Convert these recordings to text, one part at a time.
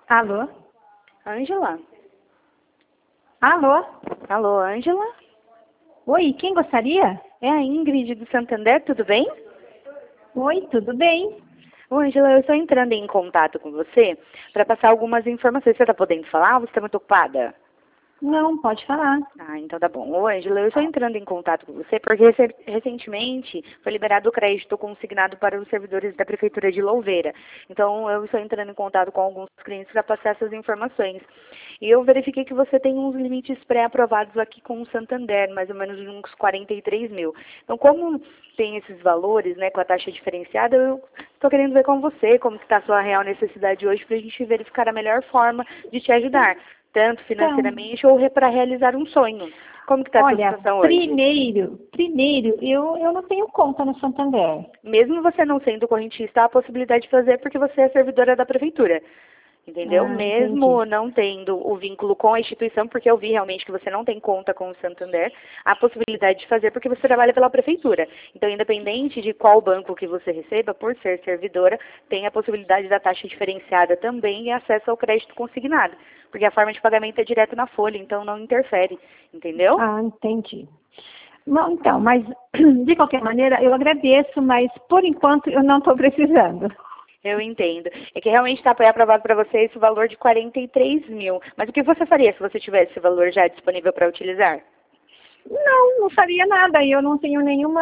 Alô? Ângela? Alô? Alô, Ângela? Oi, quem gostaria? É a Ingrid do Santander, tudo bem? Oi, tudo bem? Ô, Ângela, eu estou entrando em contato com você para passar algumas informações. Você está podendo falar ou você está muito ocupada? Não, pode falar. Ah, então tá bom. Ô, Ângela, eu estou entrando em contato com você porque recentemente foi liberado o crédito consignado para os servidores da Prefeitura de Louveira. Então, eu estou entrando em contato com alguns clientes para passar essas informações. E eu verifiquei que você tem uns limites pré-aprovados aqui com o Santander, mais ou menos uns 43 mil. Então, como tem esses valores, né, com a taxa diferenciada, eu estou querendo ver com você como está a sua real necessidade hoje para a gente verificar a melhor forma de te ajudar, tanto financeiramente ou para realizar um sonho. Como que está a sua Olha, situação hoje? primeiro, eu não tenho conta no Santander. Mesmo você não sendo correntista, há a possibilidade de fazer porque você é servidora da prefeitura. Entendeu? Ah, entendi. Mesmo não tendo o vínculo com a instituição, porque eu vi realmente que você não tem conta com o Santander, há a possibilidade de fazer porque você trabalha pela prefeitura. Então, independente de qual banco que você receba, por ser servidora, tem a possibilidade da taxa diferenciada também e acesso ao crédito consignado. Porque a forma de pagamento é direto na folha, então não interfere. Entendeu? Ah, entendi. Não, então, mas de qualquer maneira, eu agradeço, mas por enquanto eu não estou precisando. Eu entendo. É que realmente está aprovado para você esse valor de 43 mil. Mas o que você faria se você tivesse esse valor já disponível para utilizar? Não faria nada. Eu não tenho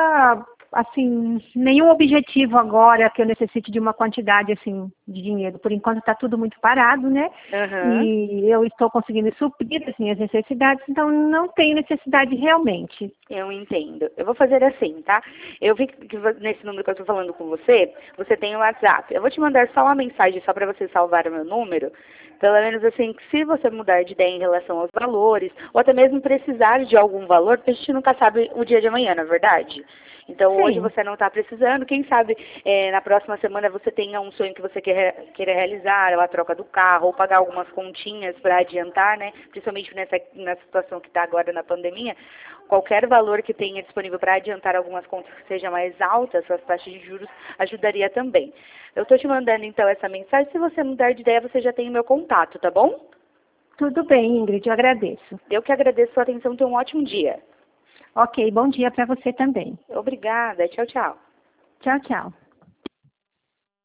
nenhum objetivo agora que eu necessite de uma quantidade, assim, de dinheiro. Por enquanto está tudo muito parado, né? Aham. E eu estou conseguindo suprir as minhas necessidades, então não tenho necessidade realmente. Eu entendo. Eu vou fazer assim, tá? Eu vi que nesse número que eu estou falando com você, você tem o WhatsApp. Eu vou te mandar só uma mensagem só para você salvar o meu número. Pelo menos assim, que se você mudar de ideia em relação aos valores, ou até mesmo precisar de algum valor, porque a gente nunca sabe o dia de amanhã, na é verdade? Então hoje Sim. você não está precisando, quem sabe na próxima semana você tenha um sonho que você queira realizar, ou a troca do carro, ou pagar algumas continhas para adiantar, né? Principalmente nessa situação que está agora na pandemia. Qualquer valor que tenha disponível para adiantar algumas contas que seja mais alta, suas taxas de juros, ajudaria também. Eu estou te mandando então essa mensagem. Se você mudar de ideia, você já tem o meu contato, tá bom? Tudo bem, Ingrid, eu agradeço. Eu que agradeço a sua atenção. Tenha um ótimo dia. Ok, bom dia para você também. Obrigada. Tchau, tchau. Tchau, tchau.